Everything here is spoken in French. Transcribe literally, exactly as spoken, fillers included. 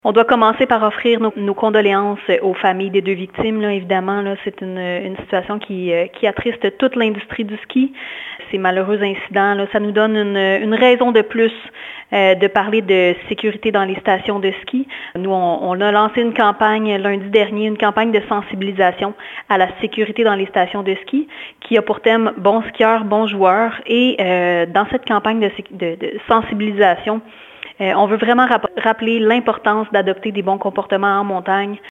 On doit commencer par offrir nos, nos condoléances aux familles des deux victimes. Là, évidemment, là, c'est une, une situation qui, qui attriste toute l'industrie du ski. Ces malheureux incidents, là, ça nous donne une, une raison de plus euh, de parler de sécurité dans les stations de ski. Nous, on, on a lancé une campagne lundi dernier, une campagne de sensibilisation à la sécurité dans les stations de ski, qui a pour thème bons skieurs, bons joueurs. Et euh, dans cette campagne de, de, de sensibilisation, Euh, on veut vraiment rap- rappeler l'importance d'adopter des bons comportements en montagne.